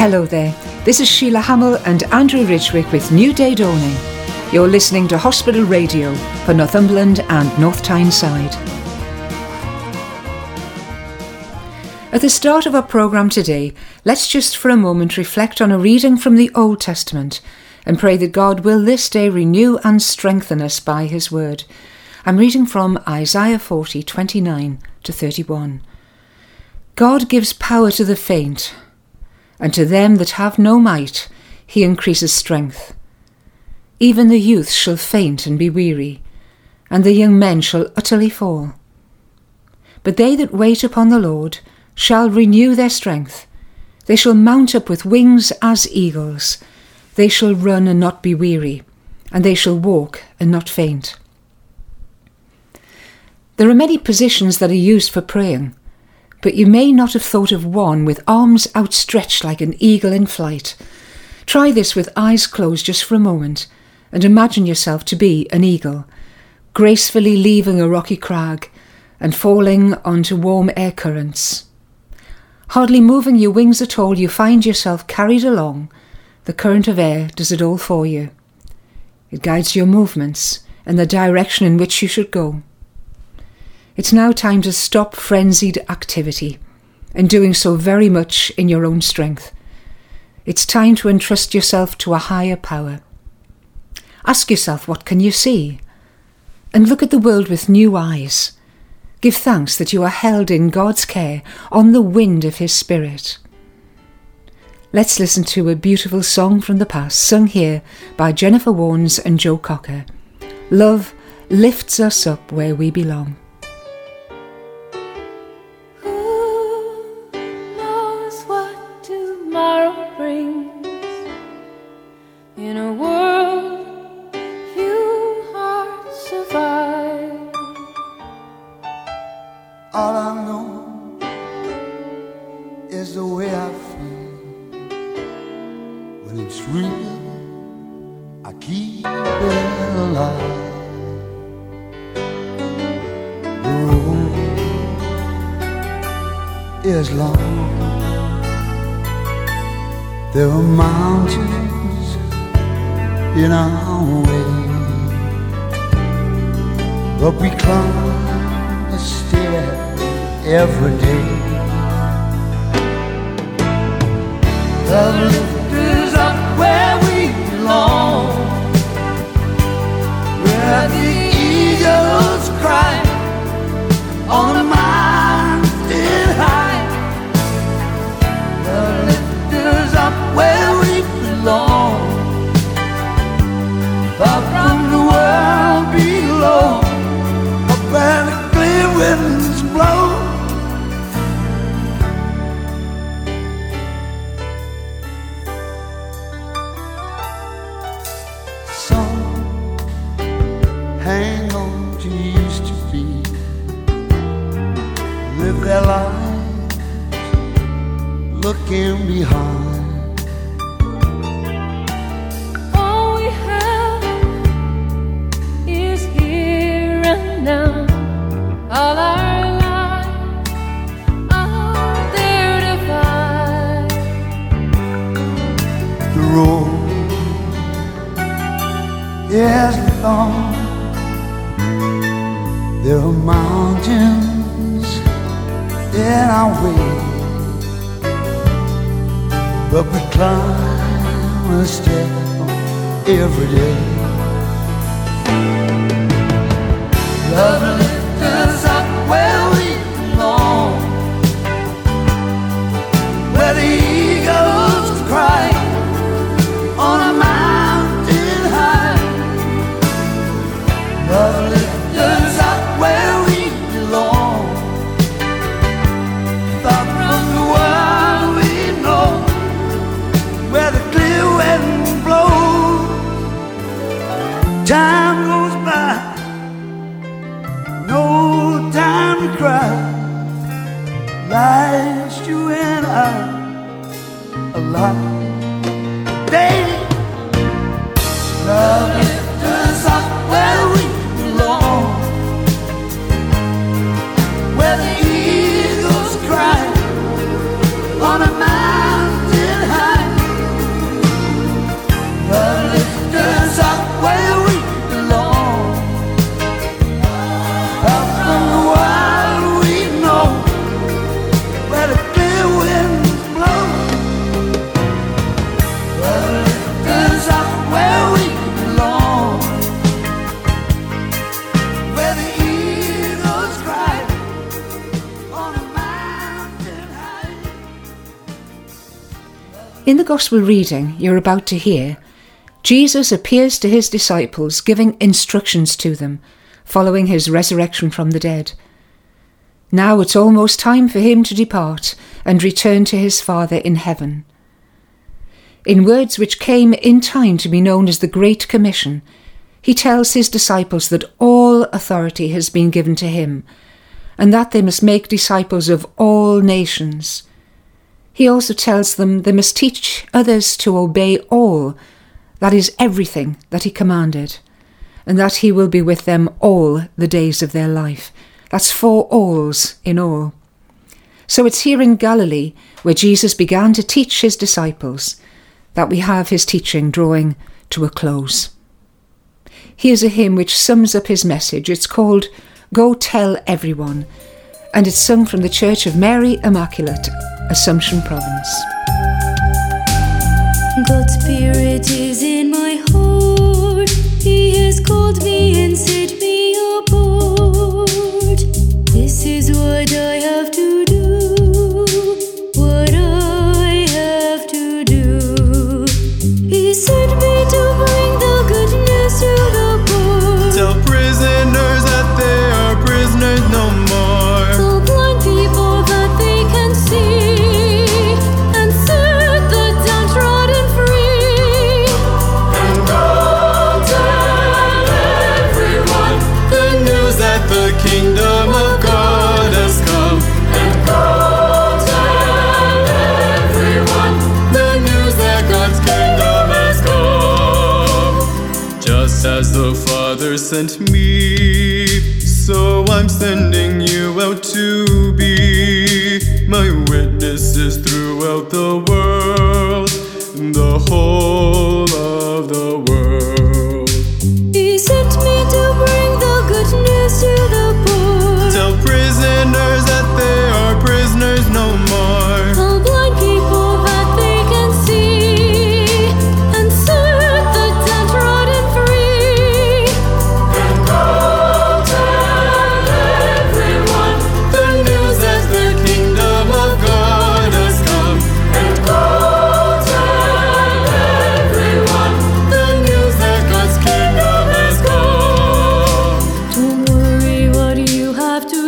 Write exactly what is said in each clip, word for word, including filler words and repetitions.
Hello there, this is Sheila Hamill and Andrew Ridgwick with New Day Dawning. You're listening to Hospital Radio for Northumberland and North Tyneside. At the start of our programme today, let's just for a moment reflect on a reading from the Old Testament and pray that God will this day renew and strengthen us by His word. I'm reading from Isaiah forty, twenty-nine to thirty-one. God gives power to the faint, and to them that have no might He increases strength. Even the youth shall faint and be weary, and the young men shall utterly fall. But they that wait upon the Lord shall renew their strength. They shall mount up with wings as eagles. They shall run and not be weary, and they shall walk and not faint. There are many positions that are used for praying, but you may not have thought of one with arms outstretched like an eagle in flight. Try this with eyes closed just for a moment and imagine yourself to be an eagle, gracefully leaving a rocky crag and falling onto warm air currents. Hardly moving your wings at all, you find yourself carried along. The current of air does it all for you. It guides your movements and the direction in which you should go. It's now time to stop frenzied activity and doing so very much in your own strength. It's time to entrust yourself to a higher power. Ask yourself, what can you see? And look at the world with new eyes. Give thanks that you are held in God's care on the wind of His Spirit. Let's listen to a beautiful song from the past, sung here by Jennifer Warnes and Joe Cocker. Love lifts us up where we belong. In a world few hearts survive. All I know is the way I feel. When it's real, I keep it alive. The road is long. There are mountains in our way, but we climb a stair every day. Love lifts us up where we belong, where the eagles cry on a mountain high. Love lifts us up where we belong, far from the world below, up where the clear winds blow. Some hang on to used to be, live their lives looking behind. Now, all our lives are there to find. The road is long. There are mountains in our way, but we climb a step every day. Love lifts us up where we belong, where the eagles cry on a mountain high. Love lifts us up where we belong, far from the world we know, where the clear wind blows. Time goes by, no time to cry. Life's you and I alive. Day, love lifts us up where we belong, where the eagles cry on a mountain high. In the Gospel reading you're about to hear, Jesus appears to his disciples giving instructions to them, following his resurrection from the dead. Now it's almost time for him to depart and return to his Father in heaven. In words which came in time to be known as the Great Commission, he tells his disciples that all authority has been given to him, and that they must make disciples of all nations. He also tells them they must teach others to obey all, that is, everything that he commanded, and that he will be with them all the days of their life. That's four alls in all. So it's here in Galilee, where Jesus began to teach his disciples, that we have his teaching drawing to a close. Here's a hymn which sums up his message. It's called Go Tell Everyone, and it's sung from the Church of Mary Immaculate, Assumption Province. God's Spirit is in my heart. He has called me and set me apart. This is what I have to do, what I have to do. He sent me to bring the good news to the poor. Tell prisoners that they are prisoners no more. Tell blind people that they can see, and set the downtrodden free. And go tell everyone the news that the kingdom of God has come. And go tell everyone the news that God's kingdom has come. Just as the Father sent me, so I'm sending you out to be my witnesses throughout the world, the whole of the world. He sent me to bring the good news to the poor. Tell prisoners that they are prisoners no more. Tell blind people that they can see, and set the downtrodden free. And go tell everyone the news that the kingdom of God has come. And go tell everyone the news that God's kingdom has come. Don't worry what you have to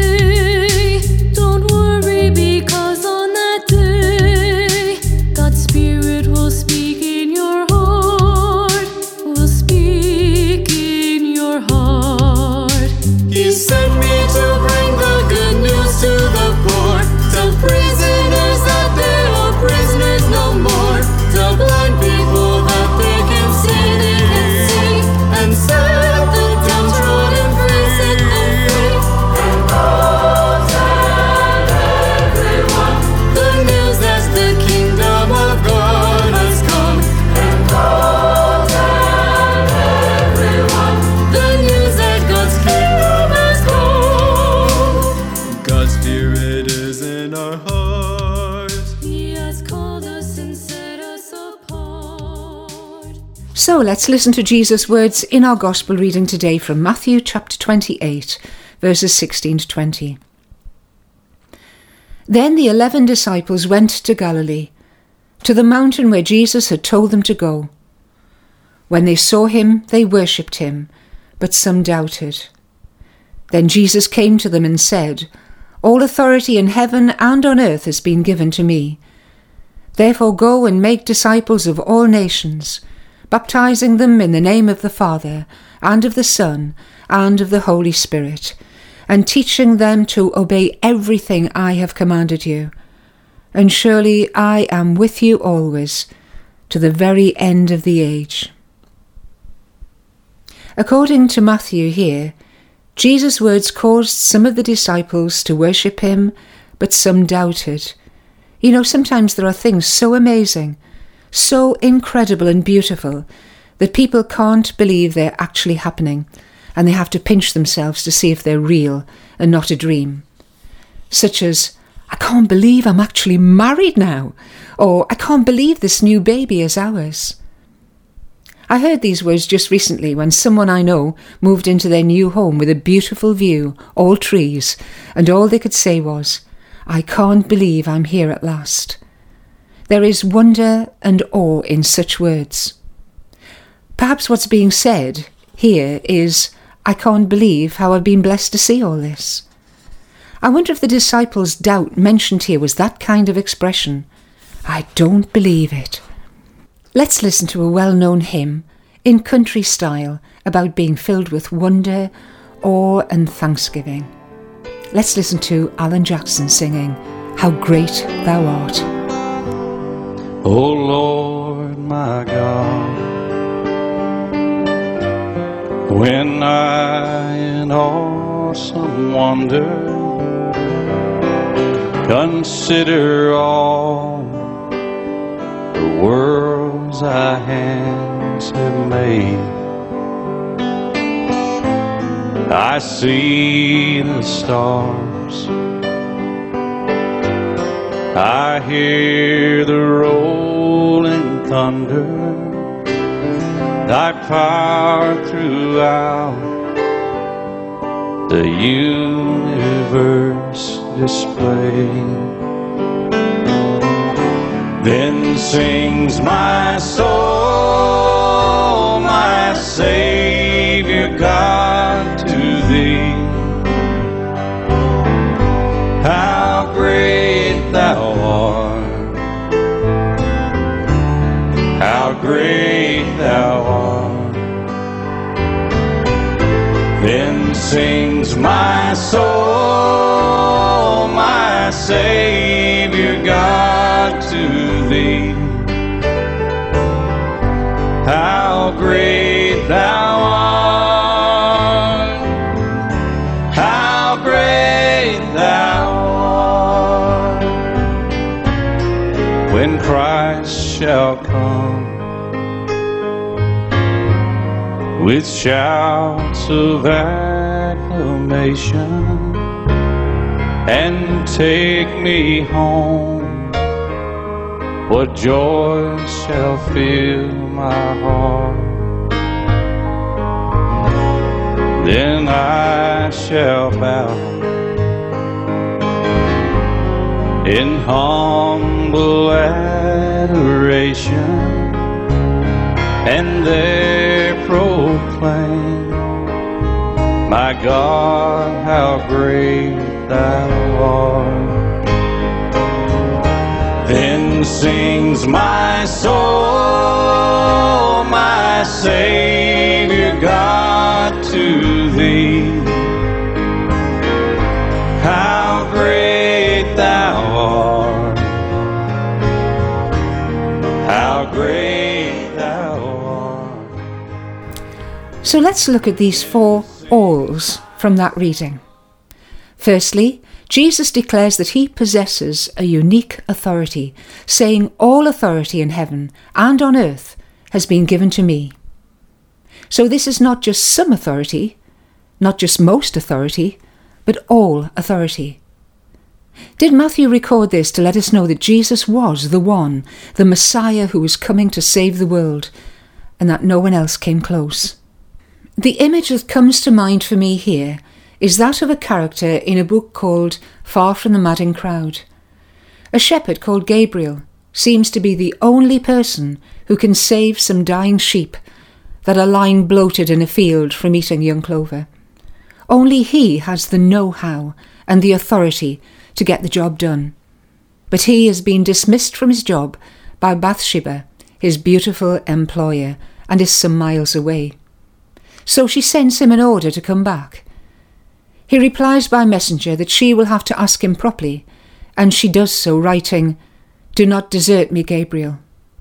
say. Don't worry, because on that day, God's Spirit will speak in your heart, will speak in your heart. He sent me to bring the good news to the poor. Tell prisoners that they are prisoners no more. Tell blind people that they can see, they can see, and set the downtrodden free, set them free. And go tell everyone the news that the kingdom of God has come. And go tell everyone the news that God's kingdom has come. God's Spirit is in our hearts. He has called us and set us apart. So let's listen to Jesus' words in our Gospel reading today from Matthew chapter twenty-eight, verses sixteen to twenty. Then the eleven disciples went to Galilee, to the mountain where Jesus had told them to go. When they saw him, they worshipped him, but some doubted. Then Jesus came to them and said, All authority in heaven and on earth has been given to me. Therefore go and make disciples of all nations, baptizing them in the name of the Father, and of the Son, and of the Holy Spirit, and teaching them to obey everything I have commanded you. And surely I am with you always, to the very end of the age. According to Matthew here, Jesus' words caused some of the disciples to worship him, but some doubted. You know, sometimes there are things so amazing, so incredible and beautiful, that people can't believe they're actually happening, and they have to pinch themselves to see if they're real and not a dream. Such as, I can't believe I'm actually married now, or I can't believe this new baby is ours. I heard these words just recently when someone I know moved into their new home with a beautiful view, all trees, and all they could say was, I can't believe I'm here at last. There is wonder and awe in such words. Perhaps what's being said here is, I can't believe how I've been blessed to see all this. I wonder if the disciples' doubt mentioned here was that kind of expression. I don't believe it. Let's listen to a well-known hymn in country style about being filled with wonder, awe and thanksgiving. Let's listen to Alan Jackson singing, How Great Thou Art. O Lord my God, when I in awesome wonder consider all the worlds thy hands have made, I see the stars, I hear the rolling thunder, thy power throughout the universe display. Then sings my soul, my Savior God, to thee. How great thou art, how great thou art. Then sings my soul, my Savior God, to thee. How great thou art, how great thou art. When Christ shall come with shouts of acclamation and take me home, what joy shall fill my heart. Then I shall bow in humble adoration and there proclaim, my God, how great thou art. Then sings my soul, my Savior God, to thee. How great thou art, how great thou art. So let's look at these four alls from that reading. Firstly, Jesus declares that he possesses a unique authority, saying, all authority in heaven and on earth has been given to me. So this is not just some authority, not just most authority, but all authority. Did Matthew record this to let us know that Jesus was the one, the Messiah who was coming to save the world, and that no one else came close? The image that comes to mind for me here is that of a character in a book called Far from the Madding Crowd. A shepherd called Gabriel seems to be the only person who can save some dying sheep that are lying bloated in a field from eating young clover. Only he has the know-how and the authority to get the job done. But he has been dismissed from his job by Bathsheba, his beautiful employer, and is some miles away. So she sends him an order to come back. He replies by messenger that she will have to ask him properly, and she does so, writing, "Do not desert me, Gabriel."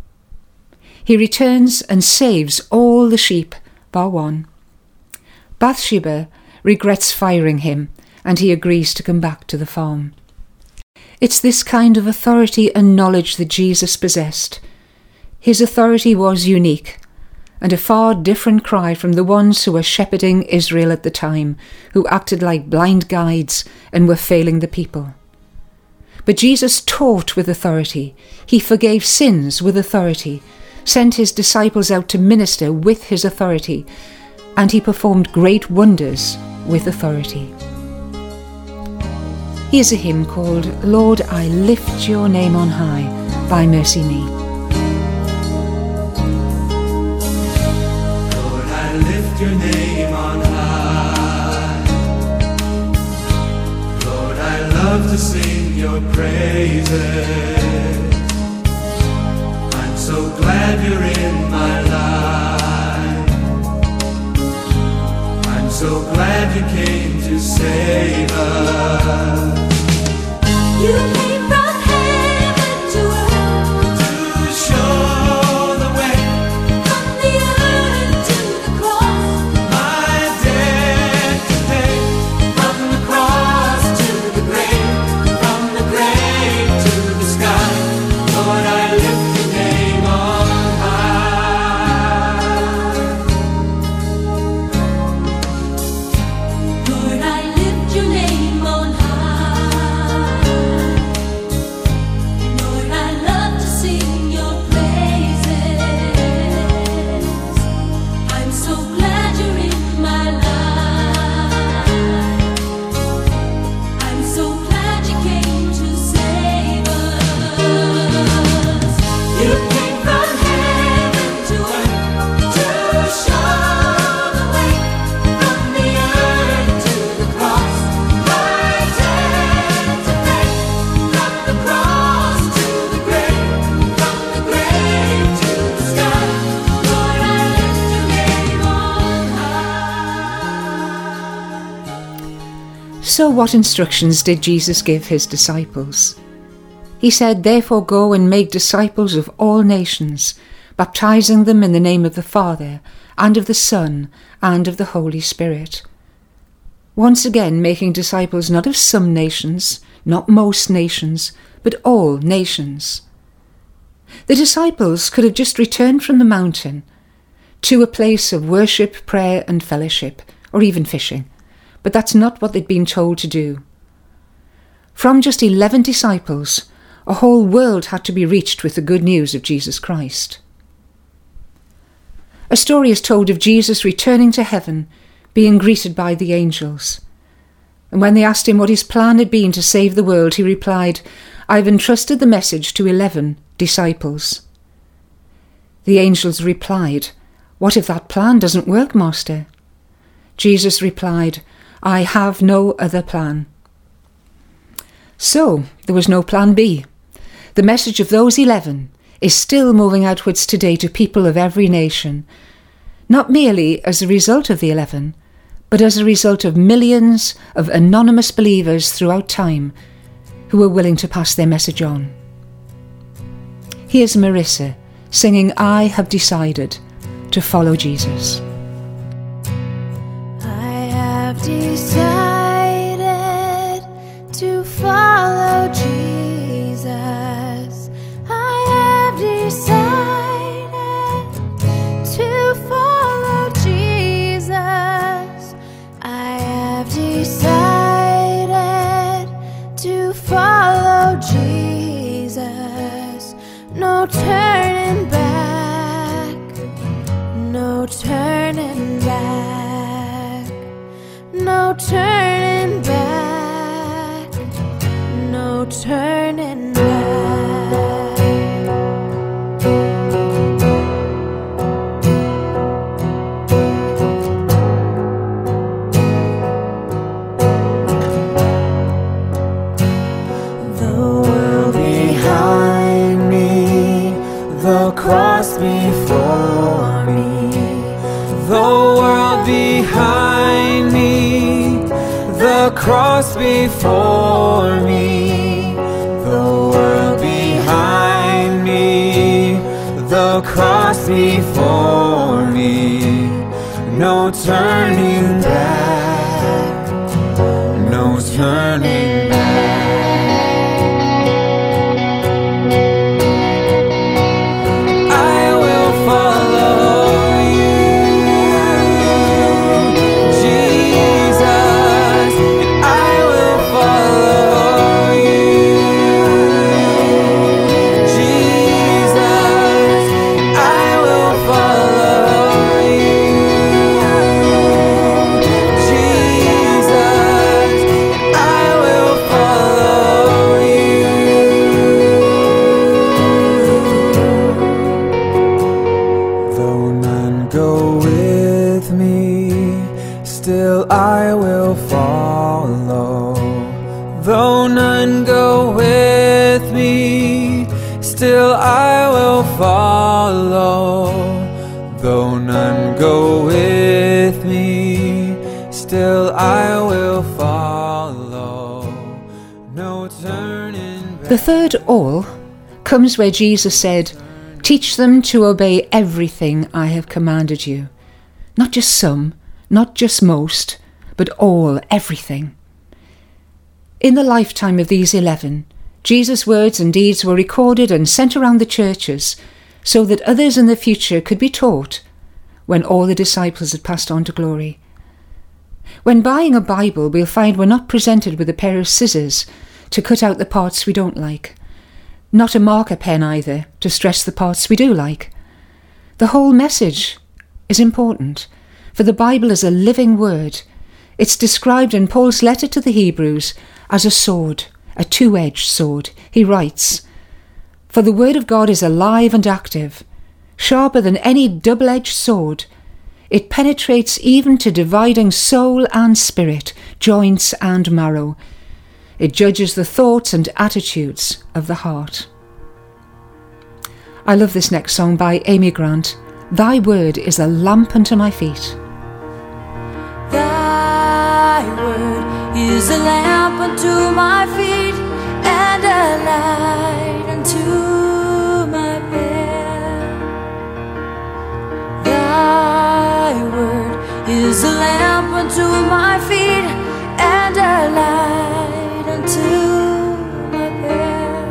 He returns and saves all the sheep, bar one. Bathsheba regrets firing him, and he agrees to come back to the farm. It's this kind of authority and knowledge that Jesus possessed. His authority was unique, and a far different cry from the ones who were shepherding Israel at the time, who acted like blind guides and were failing the people. But Jesus taught with authority. He forgave sins with authority, sent his disciples out to minister with his authority, and he performed great wonders with authority. Here's a hymn called Lord, I Lift Your Name on High by Mercy Me. Lord, I lift your name on high. Lord, I love to sing your praises. I'm so glad you're in my life. I'm so glad you came to save us. You came from heaven to earth, To show the way, from the earth to the cross. my debt to pay. From the cross to the grave, from the grave to the sky, Lord, I lift your name on high. Lord, I lift your name on high. Lord, I love to sing your praises. I'm so glad you're in my life. I'm so glad you came to save us. You came from heaven to earth to show the way, from the earth to the cross. My debt to pay, from the cross to the grave, from the grave to the sky. Lord, I lift your name on high. So what instructions did Jesus give his disciples? He said, "Therefore go and make disciples of all nations, baptizing them in the name of the Father, and of the Son, and of the Holy Spirit." Once again, making disciples not of some nations, not most nations, but all nations. The disciples could have just returned from the mountain to a place of worship, prayer and fellowship, or even fishing, but that's not what they'd been told to do. From just eleven disciples, a whole world had to be reached with the good news of Jesus Christ. A story is told of Jesus returning to heaven, being greeted by the angels. And when they asked him what his plan had been to save the world, he replied, "I've entrusted the message to eleven disciples." The angels replied, "What if that plan doesn't work, Master?" Jesus replied, "I have no other plan." So, there was no plan B. The message of those eleven is still moving outwards today to people of every nation, not merely as a result of the eleven, but as a result of millions of anonymous believers throughout time who are willing to pass their message on. Here's Marissa singing "I Have Decided to Follow Jesus." I have decided to follow Jesus. I have decided to follow Jesus. I have decided to follow Jesus. No turning back, no turning back, no turning back, no turning back. The world behind me, the cross before me. The world behind me, the cross before me. The world behind me, the cross before me. No turning back, no turning back. I will follow you, Jesus, and I will follow you, Jesus, and I will follow you, Jesus, and I will Though none go with me, still I will follow. Though none go with me, still I will follow. No turning back. The third all comes where Jesus said, "Teach them to obey everything I have commanded you." Not just some, not just most, but all, everything. In the lifetime of these eleven, Jesus' words and deeds were recorded and sent around the churches so that others in the future could be taught when all the disciples had passed on to glory. When buying a Bible, we'll find we're not presented with a pair of scissors to cut out the parts we don't like. Not a marker pen either, to stress the parts we do like. The whole message is important, for the Bible is a living word. It's described in Paul's letter to the Hebrews as a sword, a two-edged sword. He writes, "For the word of God is alive and active, sharper than any double-edged sword. It penetrates even to dividing soul and spirit, joints and marrow. It judges the thoughts and attitudes of the heart." I love this next song by Amy Grant. "Thy word is a lamp unto my feet." Thy word is a lamp unto my feet and a light unto my path. Thy word is a lamp unto my feet and a light unto my path.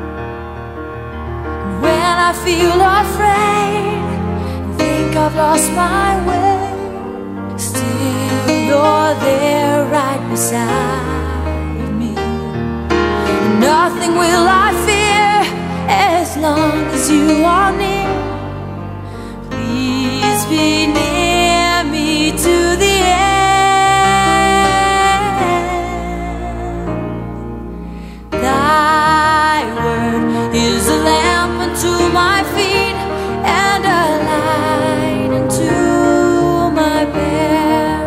And when I feel afraid, think I've lost my way, still you're there right beside me. Nothing will I fear as long as you are near. Please be near me to the end. Thy word is a lamp unto my feet and a light unto my path.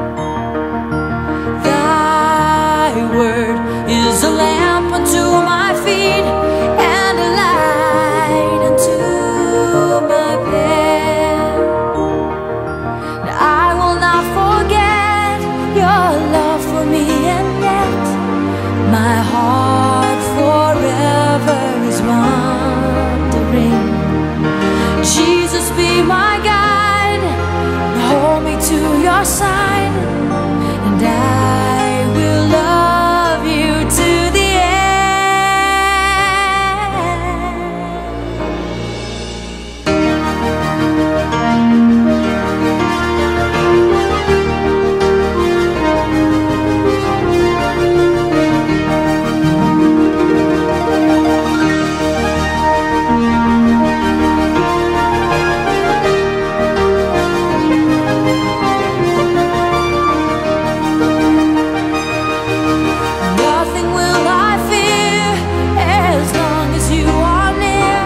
Thy word is a lamp unto my feet and a light unto my path. And I will not forget your love for me, and yet my heart forever is wandering. Jesus, be my guide, hold me to your side, and I will love you to the end. Nothing will I fear as long as you are near.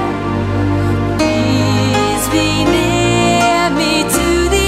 Please be near me to the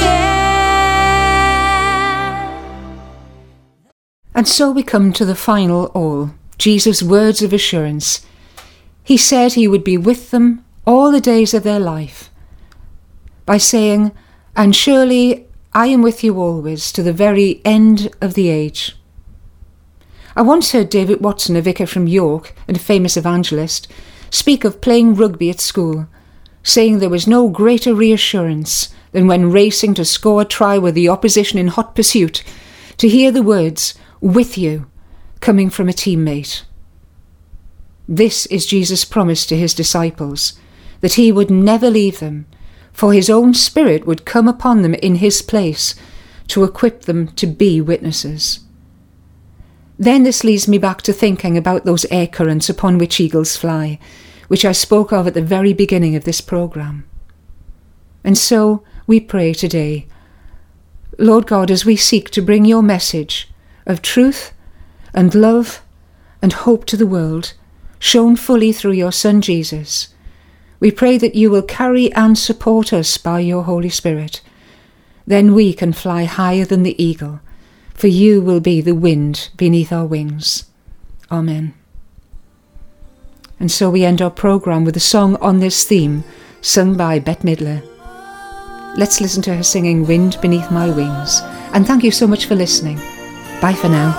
end. And so we come to the final all, Jesus' words of assurance. He said he would be with them all the days of their life, by saying, "And surely I am with you always to the very end of the age." I once heard David Watson, a vicar from York and a famous evangelist, speak of playing rugby at school, saying there was no greater reassurance than when racing to score a try with the opposition in hot pursuit, to hear the words, "with you," coming from a teammate. This is Jesus' promise to his disciples, that he would never leave them, for his own Spirit would come upon them in his place to equip them to be witnesses. Then this leads me back to thinking about those air currents upon which eagles fly, which I spoke of at the very beginning of this programme. And so we pray today, Lord God, as we seek to bring your message of truth and love and hope to the world, shown fully through your Son Jesus, we pray that you will carry and support us by your Holy Spirit. Then we can fly higher than the eagle, for you will be the wind beneath our wings. Amen. And so we end our programme with a song on this theme, sung by Bette Midler. Let's listen to her singing Wind Beneath My Wings. And thank you so much for listening. Bye for now.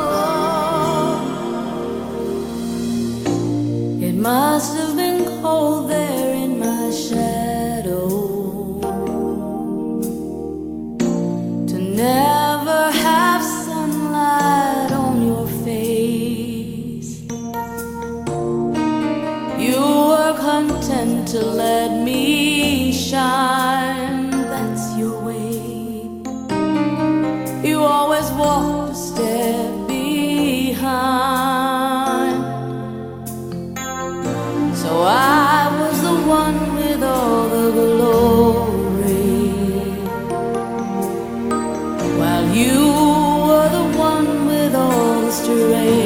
It must have been cold there in my shadow to never have sunlight on your face. You were content to let me shine, that's your way. You always walked a step behind. So I was the one with all the glory, while you were the one with all the strength.